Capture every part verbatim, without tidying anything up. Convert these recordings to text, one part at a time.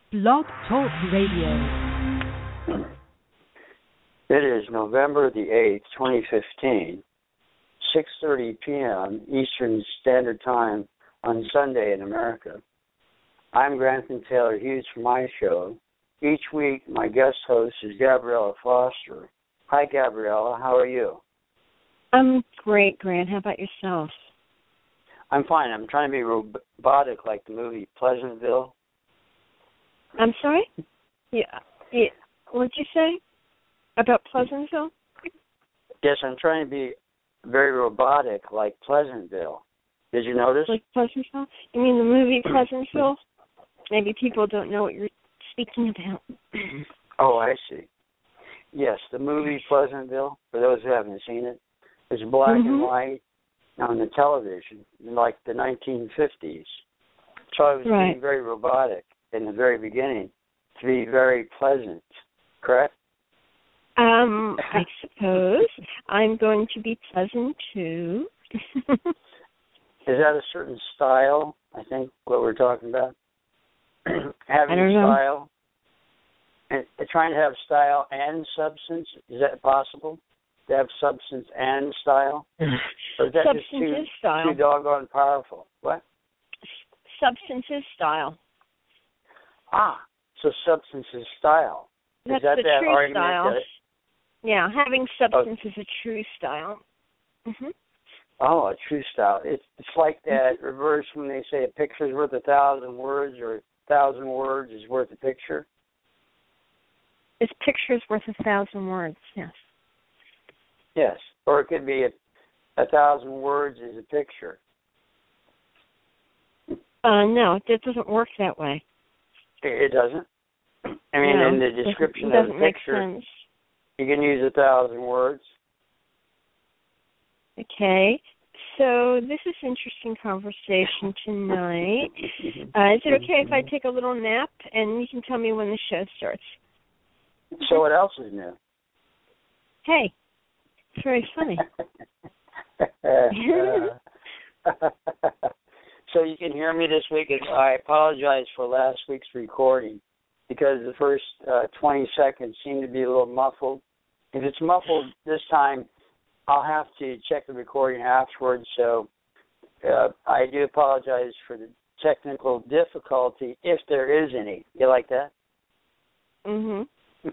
Blog Talk Radio. It is November the eighth, twenty fifteen, six thirty p.m. Eastern Standard Time on Sunday in America. I'm Grantham Taylor Hughes for my show. Each week, my guest host is Gabriella Foster. Hi, Gabriella. How are you? I'm great, Grant. How about yourself? I'm fine. I'm trying to be robotic like the movie Pleasantville. I'm sorry? Yeah. yeah. What did you say about Pleasantville? Yes, I'm trying to be very robotic like Pleasantville. Did you notice? Like Pleasantville? You mean the movie Pleasantville? Maybe people don't know what you're speaking about. Oh, I see. Yes, the movie Pleasantville, for those who haven't seen it, is black mm-hmm. and white on the television in like the nineteen fifties. So I was right. being very robotic in the very beginning to be very pleasant, correct? Um, I suppose. I'm going to be pleasant, too. Is that a certain style, I think, what we're talking about? Having I don't know. style? And trying to have style and substance? Is that possible? To have substance and style? Or is that substance just too, is style. too doggone powerful? What? Substance is style. Ah, so substance is style. Is That's that the that true argument style. That yeah, having substance oh. is a true style. Mm-hmm. Oh, a true style. It's it's like that mm-hmm. reverse when they say a picture is worth a thousand words or a thousand words is worth a picture. This picture is worth a thousand words, yes. Yes, or it could be a, a thousand words is a picture. Uh, no, it doesn't work that way. It doesn't? I mean, no, in the description it doesn't of the make picture, sense. You can use a thousand words. Okay, so this is interesting conversation tonight. Uh, is it okay if I take a little nap and you can tell me when the show starts? So what else is new? Hey, it's very funny. uh, so you can hear me this week. I apologize for last week's recording because the first uh, twenty seconds seemed to be a little muffled. If it's muffled this time, I'll have to check the recording afterwards. So uh, I do apologize for the technical difficulty, if there is any. You like that? Mm-hmm. It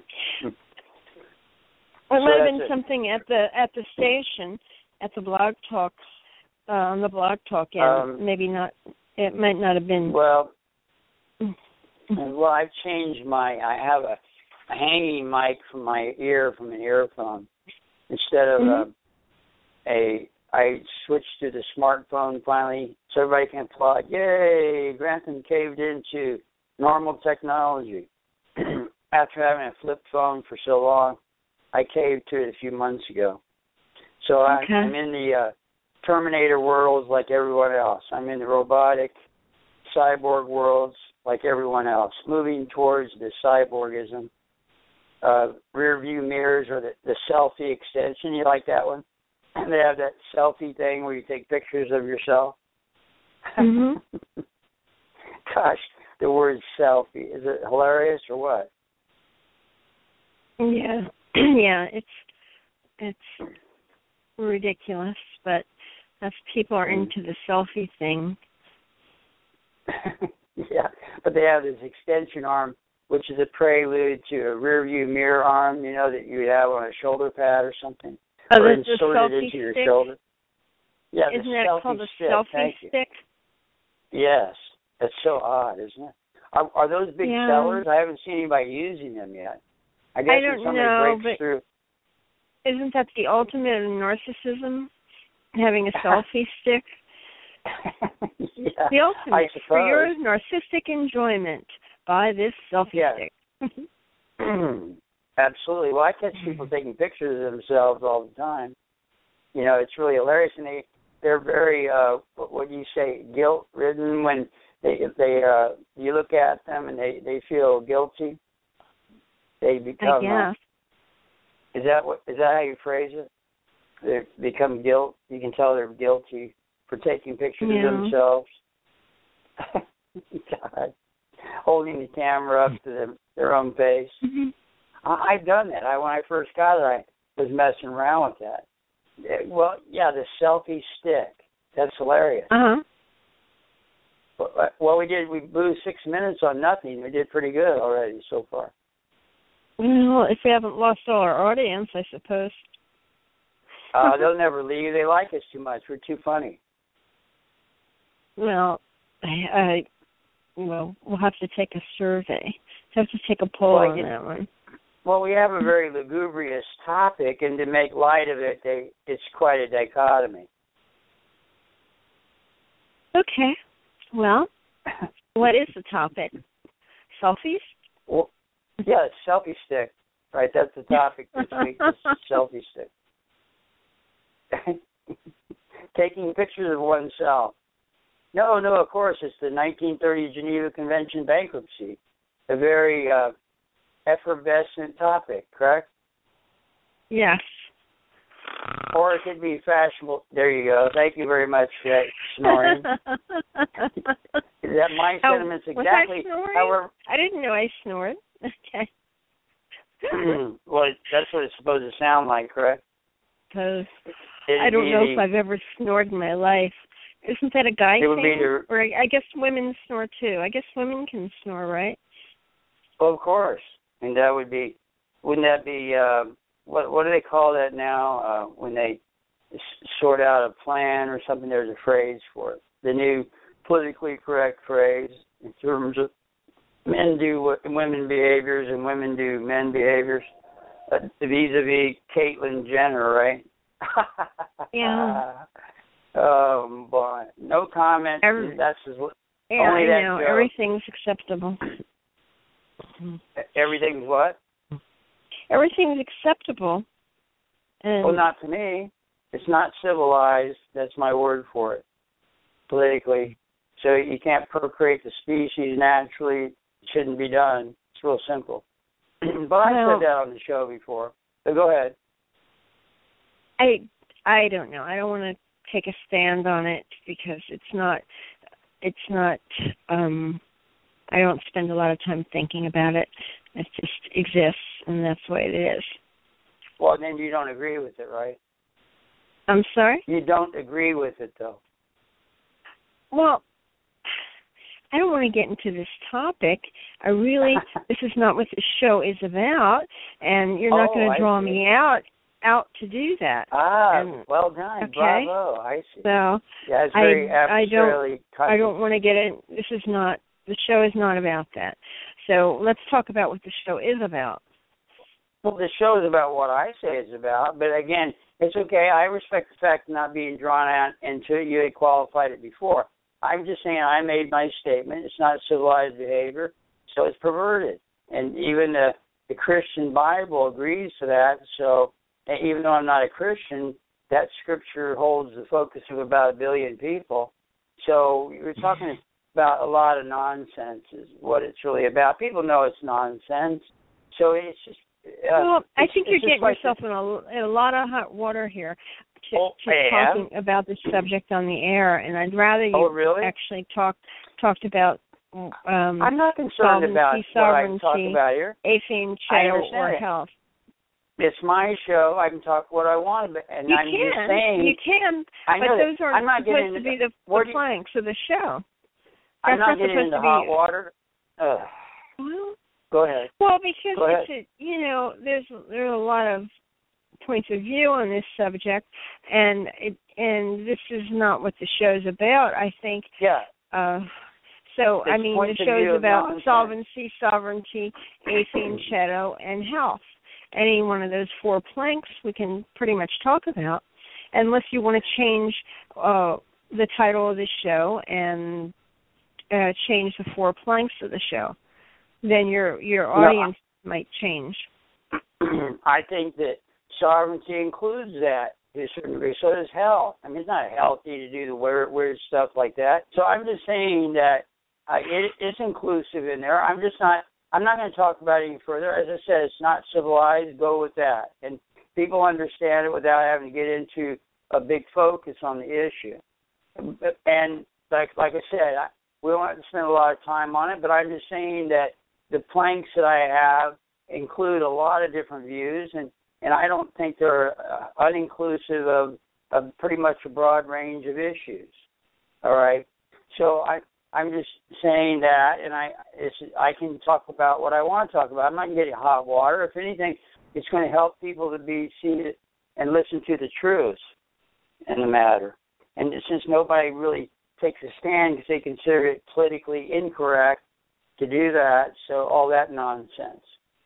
so might have been it. something at the at the station, at the Blog Talk, uh, on the Blog Talk end. Um, Maybe not. It might not have been. Well, well, I've changed my. I have a, a hanging mic from my ear from an earphone instead of mm-hmm. a, a. I switched to the smartphone finally, so everybody can applaud. Yay! Grantham caved into normal technology. After having a flip phone for so long, I caved to it a few months ago. So okay. I, I'm in the uh, Terminator worlds like everyone else. I'm in the robotic cyborg worlds like everyone else, moving towards the cyborgism. Uh, rear view mirrors or the, the selfie extension. You like that one? And they have that selfie thing where you take pictures of yourself. Mm-hmm. Gosh, the word selfie. Is it hilarious or what? Yeah, yeah, it's it's ridiculous, but as people are into the selfie thing. Yeah, but they have this extension arm, which is a prelude to a rear view mirror arm, you know, that you would have on a shoulder pad or something, oh, or the, the inserted selfie into your stick? shoulder. Yeah, Isn't the that selfie called a stick. selfie Thank stick? You. Yes, that's so odd, isn't it? Are, are those big yeah. sellers? I haven't seen anybody using them yet. I guess I if don't somebody know, breaks but through. Isn't that the ultimate of narcissism? Having a selfie stick? Yeah, the ultimate I suppose. For your narcissistic enjoyment. Buy this selfie yeah. stick. Absolutely. Well, I catch people taking pictures of themselves all the time. You know, it's really hilarious, and they they're very uh, what do you say, guilt ridden when they if they uh, you look at them and they, they feel guilty. They become. I guess. Uh, is that what? Is that how you phrase it? They become guilt. You can tell they're guilty for taking pictures yeah. of themselves. God. holding the camera up to them, their own face. Mm-hmm. I, I've done that. I when I first got it, I was messing around with that. It, well, yeah, the selfie stick. That's hilarious. Uh huh. Well, we did. We blew six minutes on nothing. We did pretty good already so far. Well, if we haven't lost all our audience, I suppose. Uh, they'll never leave. They like us too much. We're too funny. Well, I, I well, we'll have to take a survey. We'll have to take a poll well, on you, that one. Well, we have a very lugubrious topic, and to make light of it, they, it's quite a dichotomy. Okay. Well, what is the topic? Selfies? Well, yeah, selfie stick. Right, that's the topic this week, is selfie stick. Taking pictures of oneself. No, no, of course, it's the nineteen thirty Geneva Convention bankruptcy. A very uh, effervescent topic, correct? Yes. Or it could be fashionable. There you go. Thank you very much for that snoring. That my oh, sentiments exactly. Was I snoring? However, I didn't know I snored. Okay. Well, that's what it's supposed to sound like, correct? Because I don't know the, if I've ever snored in my life. Isn't that a guy it would thing? Be the, or I guess women snore too. I guess women can snore, right? Well, of course. And that would be, wouldn't that be, uh, what what do they call that now? Uh, when they s- sort out a plan or something, there's a phrase for it. The new politically correct phrase in terms of men do what women behaviors and women do men behaviors. Uh, vis-a-vis Caitlyn Jenner, right? Yeah. Oh, boy. No comment. Every, That's just, yeah, only I that know. joke. Everything's acceptable. Everything's what? Everything's acceptable. And well, not to me. It's not civilized. That's my word for it. Politically. So you can't procreate the species naturally. It shouldn't be done. It's real simple. But I well, said that on the show before. So go ahead. I I don't know. I don't want to take a stand on it because it's not it's not um I don't spend a lot of time thinking about it. It just exists and that's the way it is. Well, then you don't agree with it, right? I'm sorry? You don't agree with it, though. Well, I don't want to get into this topic. I really, this is not what the show is about, and you're not oh, going to draw see. me out out to do that. Ah, and, well done. okay? Bravo. I see. So yeah, it's very I, I don't, touching. I don't want to get in. This is not, the show is not about that. So let's talk about what the show is about. Well, the show is about what I say it's about, but again, it's okay. I respect the fact of not being drawn out into it. You had qualified it before. I'm just saying I made my statement. It's not civilized behavior, so it's perverted. And even the, the Christian Bible agrees to that. So even though I'm not a Christian, that scripture holds the focus of about a billion people. So we're talking about a lot of nonsense is what it's really about. People know it's nonsense. So it's just... Uh, well, I it's, think it's you're getting like yourself in a, in a lot of hot water here to, oh, to talking about this subject on the air, and I'd rather you oh, really? actually talk talked about um, I'm not concerned about what I talk about here. Athene, Cheddar, or it. health. It's my show. I can talk what I want, and you I'm can, just saying. You can, I know but that. those aren't I'm not supposed getting to be the, the planks of the show. I'm That's not not getting supposed into to be, hot water. Ugh. Well, Go ahead. Well, because Go ahead. it's a, you know, there's there's a lot of points of view on this subject, and it and this is not what the show's about. I think. Yeah. Uh, so It's I mean, points the of show's view of about nonsense. solvency, sovereignty, Athene, shadow, and health. Any one of those four planks we can pretty much talk about, unless you want to change uh, the title of the show and uh, change the four planks of the show. Then your your audience no, might change. I think that sovereignty includes that to a certain degree. So does health. I mean, it's not healthy to do the weird, weird stuff like that. So I'm just saying that uh, it, it's inclusive in there. I'm just not. I'm not going to talk about it any further. As I said, it's not civilized. Go with that, and people understand it without having to get into a big focus on the issue. And like like I said, I, We don't have to spend a lot of time on it, but I'm just saying that the planks that I have include a lot of different views, and, and I don't think they're uh, uninclusive of, of pretty much a broad range of issues. All right? So I, I'm just saying that, and I it's, I can talk about what I want to talk about. I'm not getting hot water. If anything, it's going to help people to be seated and listen to the truth in the matter. And since nobody really takes a stand because they consider it politically incorrect to do that, so all that nonsense.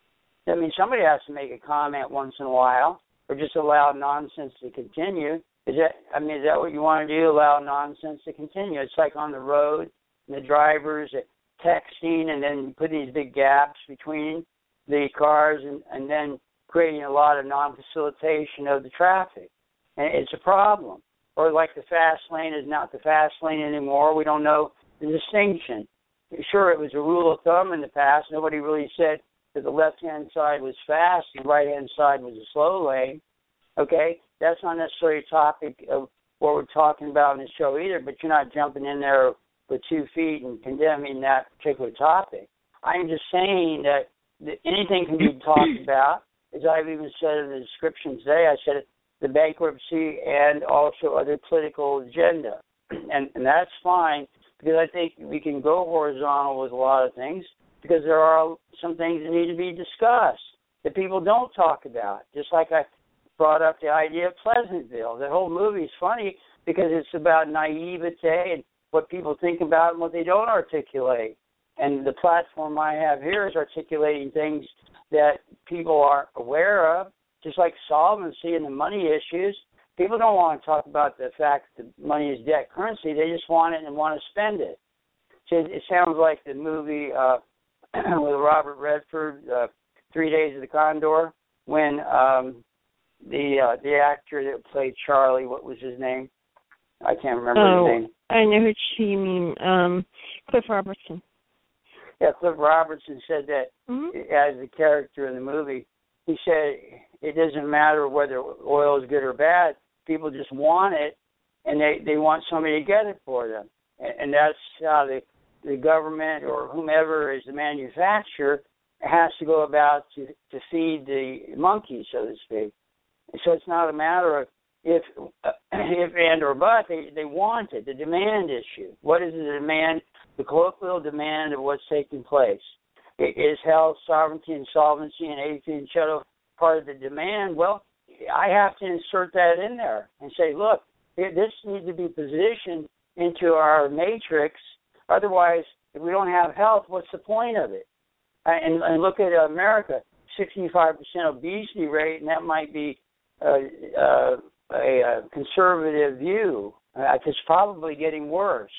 I mean, somebody has to make a comment once in a while, or just allow nonsense to continue. Is that, I mean, is that what you want to do, allow nonsense to continue? It's like on the road, and the drivers are texting, and then put these big gaps between the cars, and, and then creating a lot of non-facilitation of the traffic. And it's a problem. Or like the fast lane is not the fast lane anymore. We don't know the distinction. Sure, it was a rule of thumb in the past. Nobody really said that the left-hand side was fast and the right-hand side was a slow lane. Okay? That's not necessarily a topic of what we're talking about in the show either, but you're not jumping in there with two feet and condemning that particular topic. I'm just saying that, that anything can be talked about. As I've even said in the description today, I said it, the bankruptcy and also other political agenda. And, and that's fine, because I think we can go horizontal with a lot of things, because there are some things that need to be discussed that people don't talk about. Just like I brought up the idea of Pleasantville. The whole movie is funny because it's about naivete and what people think about and what they don't articulate. And the platform I have here is articulating things that people are aware of, just like solvency and the money issues. People don't want to talk about the fact that money is debt currency. They just want it and want to spend it. So it, it sounds like the movie uh, with Robert Redford, uh, Three Days of the Condor, when um, the uh, the actor that played Charlie, what was his name? I can't remember oh, his name. I know who you mean. Um, Cliff Robertson. Yeah, Cliff Robertson said that mm-hmm. as the character in the movie. He said it doesn't matter whether oil is good or bad. People just want it, and they, they want somebody to get it for them. And, and that's how the, the government or whomever is the manufacturer has to go about to, to feed the monkey, so to speak. And so it's not a matter of if, uh, if and or but. They, they want it, the demand issue. What is the demand, the colloquial demand of what's taking place? Is health, sovereignty, and solvency and agency and shadow part of the demand? Well, I have to insert that in there and say, look, this needs to be positioned into our matrix. Otherwise, if we don't have health, what's the point of it? And, and look at America, sixty-five percent obesity rate, and that might be uh, uh, a, a conservative view. Uh, it's probably getting worse.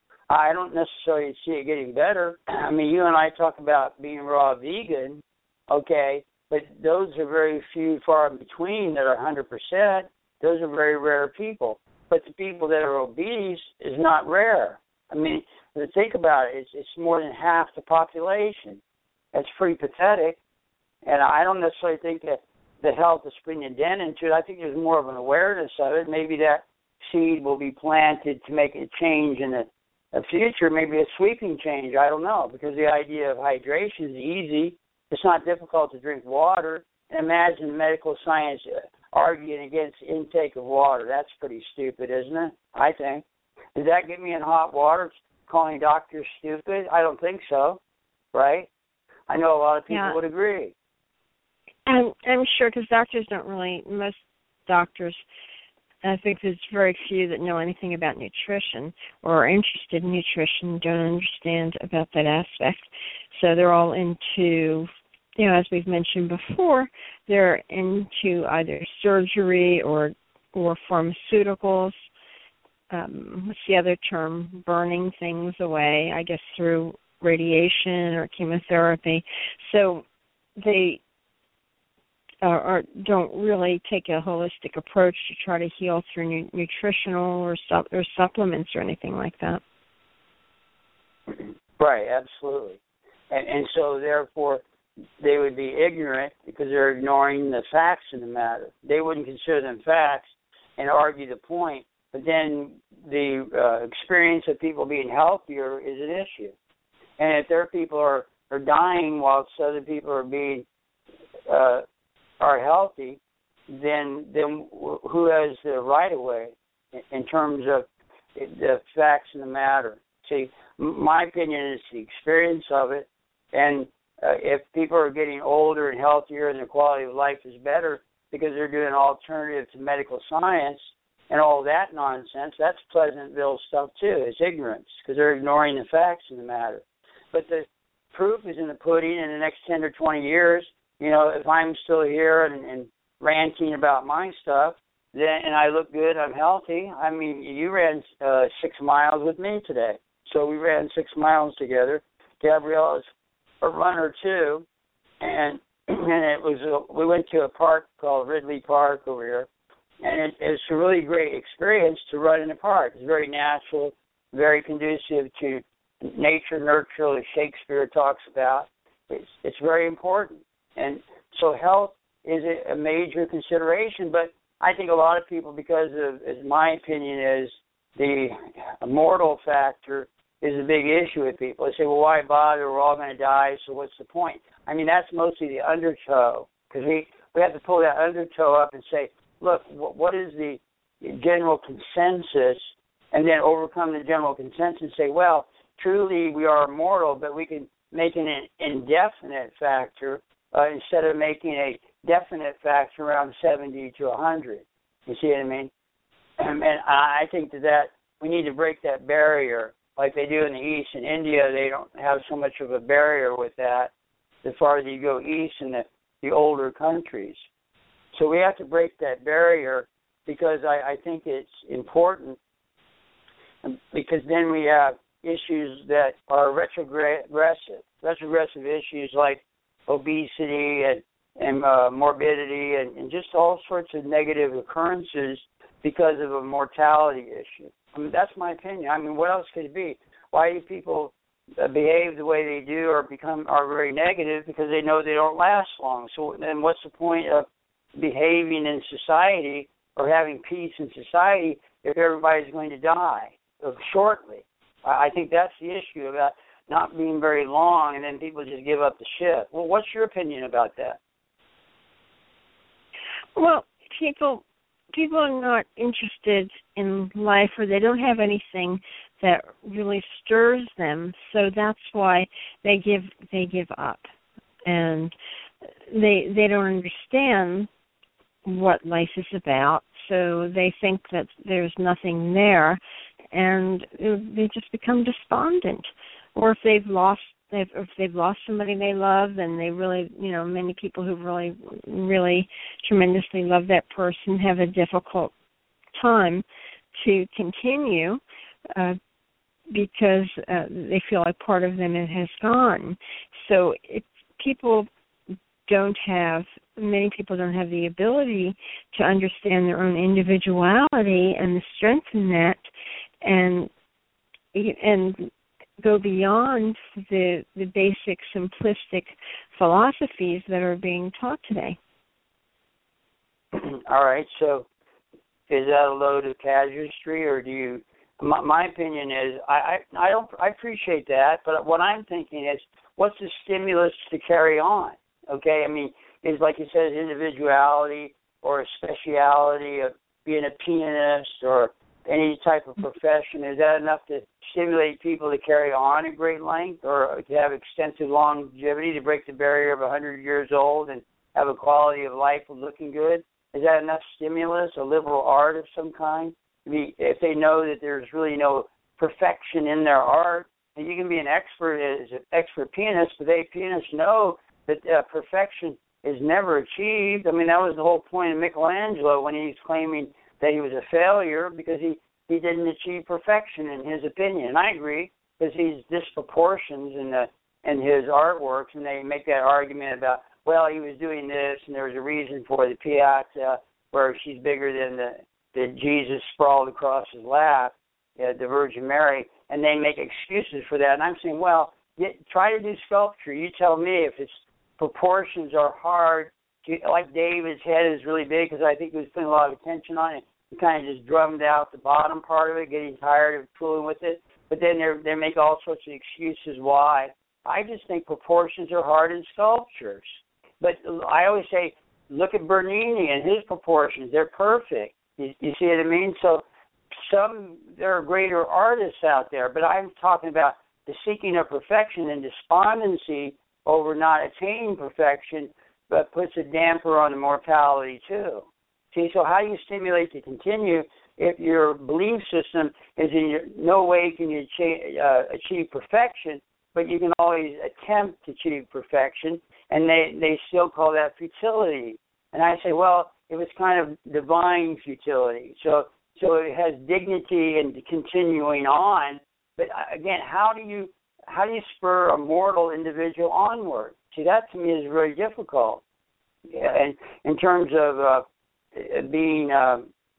I don't necessarily see it getting better. I mean, you and I talk about being raw vegan, okay, but those are very few, far in between that are one hundred percent. Those are very rare people. But the people that are obese is not rare. I mean, think about it. It's, it's more than half the population. That's pretty pathetic. And I don't necessarily think that the health is putting a dent into it. I think there's more of an awareness of it. Maybe that seed will be planted to make a change in the A future, maybe a sweeping change, I don't know, because the idea of hydration is easy. It's not difficult to drink water. And imagine medical science arguing against intake of water. That's pretty stupid, isn't it? I think. Does that get me in hot water, calling doctors stupid? I don't think so, right? I know a lot of people yeah. would agree. I'm, I'm sure, because doctors don't really, most doctors, I think there's very few that know anything about nutrition or are interested in nutrition, don't understand about that aspect. So they're all into, you know, as we've mentioned before, they're into either surgery or or pharmaceuticals. Um, what's the other term? Burning things away, I guess, through radiation or chemotherapy. So they Uh, or don't really take a holistic approach to try to heal through nu- nutritional or, sup- or supplements or anything like that. Right, absolutely. And, and so, therefore, they would be ignorant because they're ignoring the facts in the matter. They wouldn't consider them facts and argue the point but then the uh, experience of people being healthier is an issue. And if their people are, are dying whilst other people are being uh, are healthy, then then who has the right of way in terms of the facts of the matter? See, my opinion is the experience of it, and uh, if people are getting older and healthier and their quality of life is better because they're doing alternative to medical science and all that nonsense, that's Pleasantville stuff too. It's ignorance because they're ignoring the facts of the matter. But the proof is in the pudding. In the next ten or twenty years, you know, if I'm still here and, and ranting about my stuff, then and I look good, I'm healthy. I mean, you ran uh, six miles with me today, so we ran six miles together. Gabriella's a runner too, and and it was a, we went to a park called Ridley Park over here, and it, it's a really great experience to run in the park. It's very natural, very conducive to nature, nurture, as Shakespeare talks about. It's it's very important, and so health is a, a major consideration. But I think a lot of people, because of, as my opinion is, the mortal factor is a big issue with people. They say, well, why bother? We're all going to die, so what's the point? I mean, that's mostly the undertow, because we, we have to pull that undertow up and say, look, what, what is the general consensus, and then overcome the general consensus and say, well, truly we are mortal, but we can make an indefinite factor uh, instead of making a definite factor around seventy to one hundred. You see what I mean? And, and I think that, that we need to break that barrier like they do in the East. In India, they don't have so much of a barrier with that the farther you go east in the, the older countries. So we have to break that barrier because I, I think it's important, because then we have issues that are retrogressive, retrogressive issues like obesity and, and uh, morbidity and, and just all sorts of negative occurrences because of a mortality issue. I mean, that's my opinion. I mean, what else could it be? Why do people uh, behave the way they do or become are very negative? Because they know they don't last long. So then what's the point of behaving in society or having peace in society if everybody's going to die shortly? I think that's the issue about not being very long and then people just give up the ship. Well, what's your opinion about that? Well, people people are not interested in life, or they don't have anything that really stirs them, so that's why they give they give up. And they they don't understand what life is about, so they think that there's nothing there, and they just become despondent. Or if they've lost, if, if they've lost somebody they love, then they really, you know, many people who really, really tremendously love that person have a difficult time to continue uh, because uh, they feel like part of them has gone. So if people don't have, many people don't have the ability to understand their own individuality and the strength in that, and and go beyond the the basic simplistic philosophies that are being taught today. All right, so is that a load of casuistry, or do you? My, my opinion is I, I I don't I appreciate that, but what I'm thinking is, what's the stimulus to carry on? Okay, I mean, is like you said, individuality or a speciality of being a pianist or any type of profession, is that enough to stimulate people to carry on at great length or to have extensive longevity, to break the barrier of one hundred years old and have a quality of life of looking good? Is that enough stimulus, a liberal art of some kind? I mean, if they know that there's really no perfection in their art, and you can be an expert as an expert pianist, but they pianists know that uh, perfection is never achieved. I mean, that was the whole point of Michelangelo when he's claiming that he was a failure, because he, he didn't achieve perfection in his opinion. And I agree, because he's disproportions in the in his artworks, and they make that argument about, well, he was doing this, and there was a reason for the Piazza, where she's bigger than the, the Jesus sprawled across his lap, uh, the Virgin Mary, and they make excuses for that. And I'm saying, well, get, try to do sculpture. You tell me if its proportions are hard. Like David's head is really big because I think he was putting a lot of attention on it. kind of just drummed out the bottom part of it, getting tired of fooling with it. But then they they make all sorts of excuses why. I just think proportions are hard in sculptures. But I always say, look at Bernini and his proportions. They're perfect. You, you see what I mean? So some, there are greater artists out there, but I'm talking about the seeking of perfection and despondency over not attaining perfection, but puts a damper on the mortality too. See, so how do you stimulate to continue if your belief system is in your, no way can you achieve, uh, achieve perfection, but you can always attempt to achieve perfection, and they, they still call that futility. And I say, well, it was kind of divine futility. So so it has dignity and continuing on. But again, how do you how do you spur a mortal individual onward? See, that to me is very difficult. Yeah, and in terms of uh, being uh,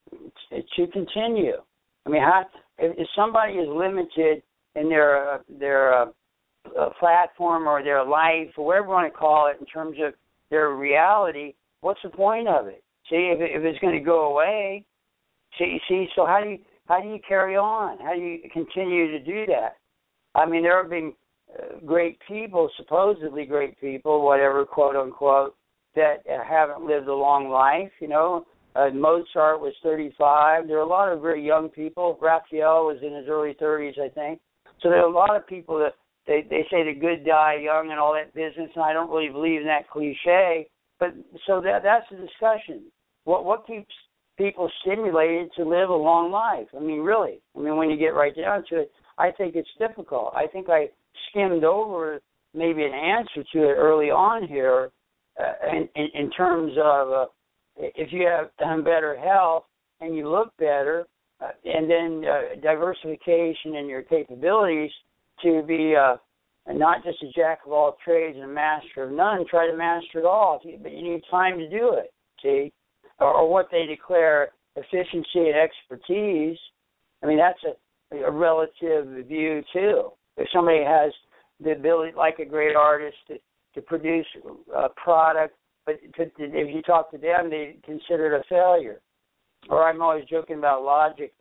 to continue. I mean, how, if somebody is limited in their uh, their uh, uh, platform or their life or whatever you want to call it in terms of their reality, what's the point of it? See, if, it, if it's going to go away, see, see. So how do you how do you carry on? How do you continue to do that? I mean, there have been uh, great people, supposedly great people, whatever, quote unquote, that uh, haven't lived a long life. You know, uh, Mozart was thirty-five. There are a lot of very young people. Raphael was in his early thirties, I think. So there are a lot of people that they they say the good die young and all that business, and I don't really believe in that cliche. But so that that's the discussion. What what keeps people stimulated to live a long life? I mean, really. I mean, when you get right down to it, I think it's difficult. I think I skimmed over maybe an answer to it early on here, uh, in, in, in terms of uh, if you have um, better health and you look better, uh, and then uh, diversification in your capabilities to be uh, not just a jack of all trades and a master of none, try to master it all. But you need time to do it, see? Or, or what they declare efficiency and expertise. I mean, that's a, a relative view, too. If somebody has the ability, like a great artist, to, to produce a product, but to, to, if you talk to them, they consider it a failure. Or I'm always joking about logic,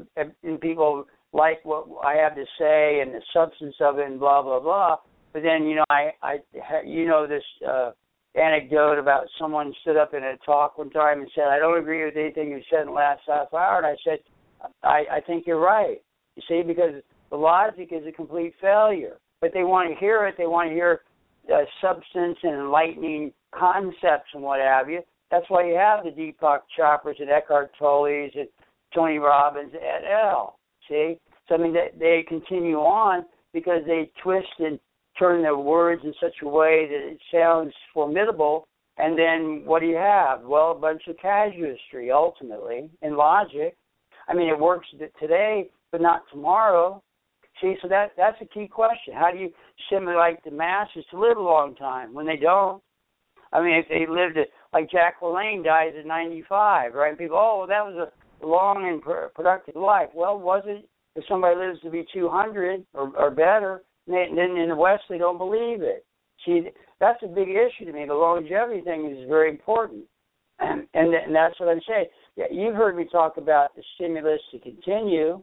and people like what I have to say and the substance of it and blah, blah, blah. But then, you know, I, I you know this uh, anecdote about someone stood up in a talk one time and said, I don't agree with anything you said in the last half hour. And I said, I, I think you're right. You see, because the logic is a complete failure. But they want to hear it. They want to hear uh, substance and enlightening concepts and what have you. That's why you have the Deepak Chopras and Eckhart Tolles and Tony Robbins et al. See? So, I mean, they, they continue on because they twist and turn their words in such a way that it sounds formidable. And then what do you have? Well, a bunch of casuistry, ultimately, in logic. I mean, it works today, but not tomorrow. See, so that that's a key question. How do you stimulate the masses to live a long time when they don't? I mean, if they lived, at, like Jack LaLanne dies at ninety-five, right? And people, oh, well, that was a long and pr- productive life. Well, was it? If somebody lives to be two hundred or, or better, then in the West they don't believe it. See, that's a big issue to me. The longevity thing is very important, and and, and that's what I'm saying. Yeah, you've heard me talk about the stimulus to continue,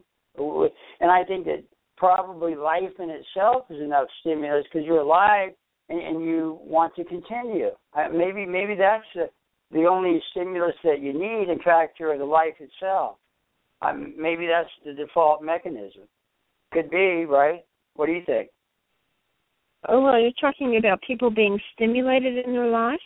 and I think that probably life in itself is enough stimulus because you're alive and, and you want to continue. Uh, maybe maybe that's the, the only stimulus that you need. In fact, you're the life itself. Um, maybe that's the default mechanism. Could be, right? What do you think? Oh, well, you're talking about people being stimulated in their lives?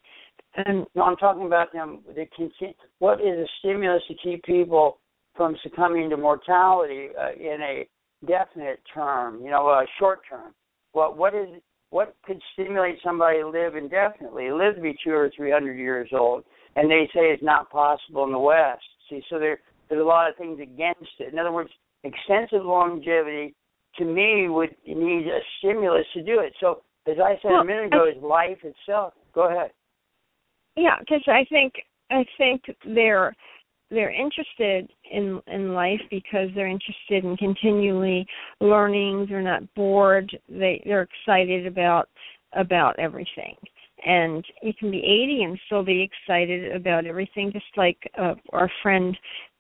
Um, no, I'm talking about them. The conti- what is a stimulus to keep people from succumbing to mortality uh, in a definite term, you know, a short term? What what is what could stimulate somebody to live indefinitely, live to be two or three hundred years old? And they say it's not possible in the West. See, so there there's a lot of things against it. In other words, extensive longevity to me would need a stimulus to do it. So, as I said well, a minute ago, is life itself. Go ahead. Yeah, because I think I think they're they're interested in in life because they're interested in continually learning. They're not bored. They they're excited about about everything. And you can be eighty and still be excited about everything, just like uh, our friend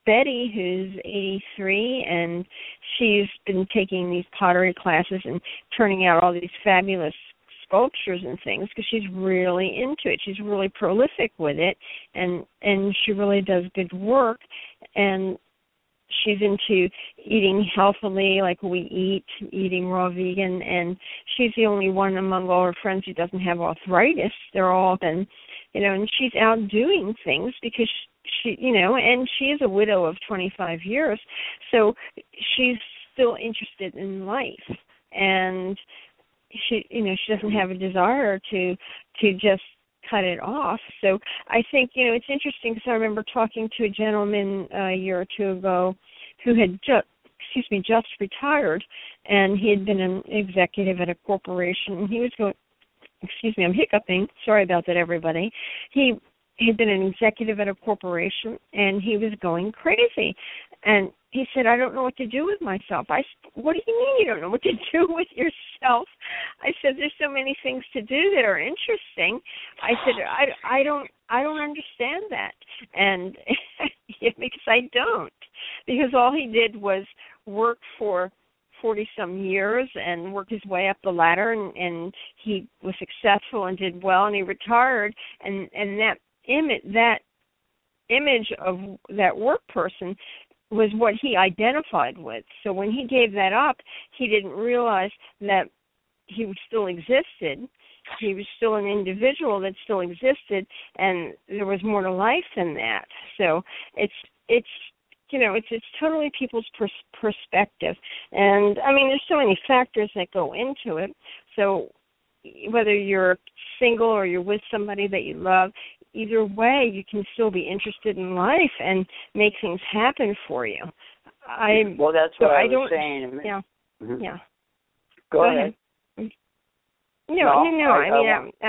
Betty, who's eighty-three, and she's been taking these pottery classes and turning out all these fabulous sculptures and things because she's really into it. She's really prolific with it, and and she really does good work. And she's into eating healthily, like we eat, eating raw vegan, and she's the only one among all her friends who doesn't have arthritis. They're all been, you know, and she's out doing things because she, you know, and she is a widow of twenty-five years, so she's still interested in life, and she, you know, she doesn't have a desire to to just cut it off. So I think, you know, it's interesting because I remember talking to a gentleman uh, a year or two ago who had just, excuse me, just retired, and he had been an executive at a corporation, and he was going, excuse me, I'm hiccuping, sorry about that, everybody. He, he had been an executive at a corporation, and he was going crazy. And he said, I don't know what to do with myself. I said, what do you mean you don't know what to do with yourself? I said, there's so many things to do that are interesting. I said, I, I don't I don't understand that. And because I don't. Because all he did was work for forty-some years and work his way up the ladder, and, and he was successful and did well, and he retired, and, and that image, that image of that work person was what he identified with. So when he gave that up, he didn't realize that he still existed. He was still an individual that still existed, and there was more to life than that. So it's it's you know it's it's totally people's pers- perspective, and I mean there's so many factors that go into it. So whether you're single or you're with somebody that you love, either way, you can still be interested in life and make things happen for you. I well, that's so what I, I was don't, saying. Yeah, mm-hmm. yeah. Go, Go ahead. ahead. No, no, no, no. I, I mean, I,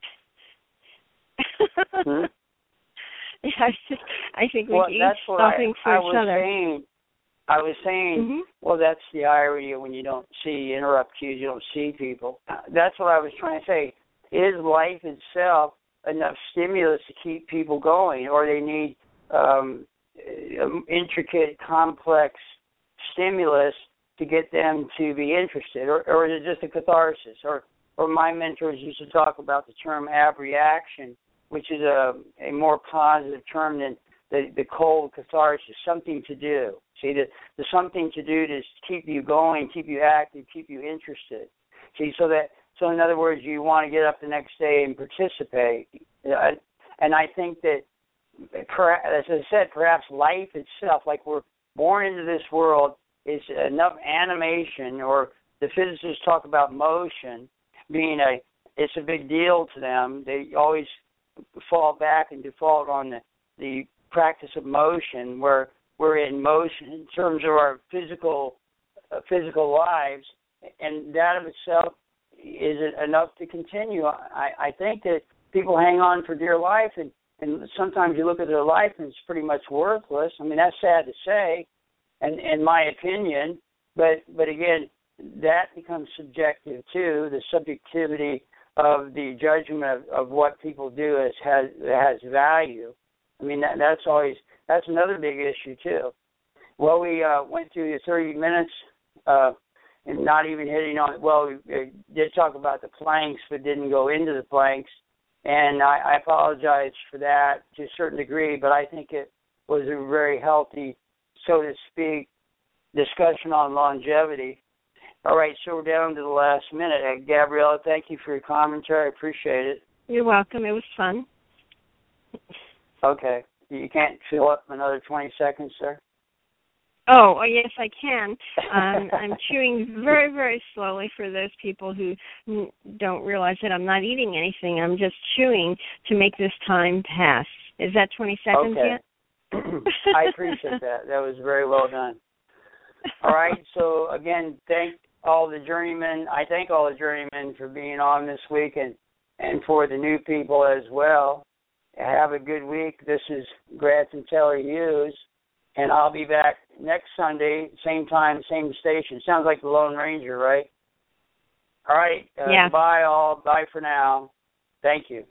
I, hmm? yeah, I, just, I think we well, each that's what something I, for I each was other. saying. I was saying, Mm-hmm. well, that's the irony of when you don't see interrupt cues, you don't see people. That's what I was trying to say. Is life itself enough stimulus to keep people going, or they need um, intricate, complex stimulus to get them to be interested, or, or is it just a catharsis? Or, or my mentors used to talk about the term abreaction, which is a, a more positive term than the, the cold catharsis, something to do. See, the, the something to do to keep you going, keep you active, keep you interested. See, so that so in other words, you want to get up the next day and participate. And I think that, as I said, perhaps life itself, like we're born into this world, is enough animation, or the physicists talk about motion being a, it's a big deal to them. They always fall back and default on the, the practice of motion, where we're in motion in terms of our physical uh, physical lives, and that of itself is enough to continue. I, I think that people hang on for dear life, and, and sometimes you look at their life and it's pretty much worthless. I mean, that's sad to say, and in my opinion, but but again, that becomes subjective too. The subjectivity of the judgment of, of what people do is, has has value. I mean, that, that's always that's another big issue too. Well, we uh, went through the thirty minutes. Uh, And not even hitting on, well, we did talk about the planks, but didn't go into the planks. And I, I apologize for that to a certain degree, but I think it was a very healthy, so to speak, discussion on longevity. All right, so we're down to the last minute. Uh, Gabriella, thank you for your commentary. I appreciate it. You're welcome. It was fun. Okay. You can't fill up another twenty seconds, sir? Oh, yes, I can. Um, I'm chewing very, very slowly for those people who don't realize that I'm not eating anything. I'm just chewing to make this time pass. Is that twenty seconds okay. yet? I appreciate that. That was very well done. All right, so again, thank all the journeymen. I thank all the journeymen for being on this week, and, and for the new people as well. Have a good week. This is Granton Taylor Hughes. And I'll be back next Sunday, same time, same station. Sounds like the Lone Ranger, right? All right. Uh, yeah. Bye, all. Bye for now. Thank you.